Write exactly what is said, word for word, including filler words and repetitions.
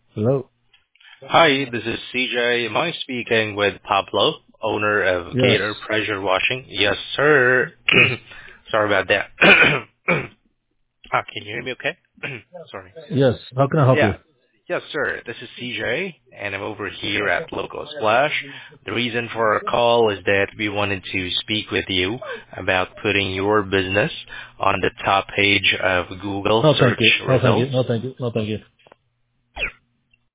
Hello? Hi, this is C J. Am I speaking with Pablo, owner of Yes. Gator Pressure Washing? Yes, sir. Yes. Sorry about that. Ah, can you hear me okay? Sorry. Yes. How can I help you? Yeah. Yes, sir. This is C J, and I'm over here at Local Splash. The reason for our call is that we wanted to speak with you about putting your business on the top page of Google No, thank search you. No, thank you. results. No, thank you. No, thank you.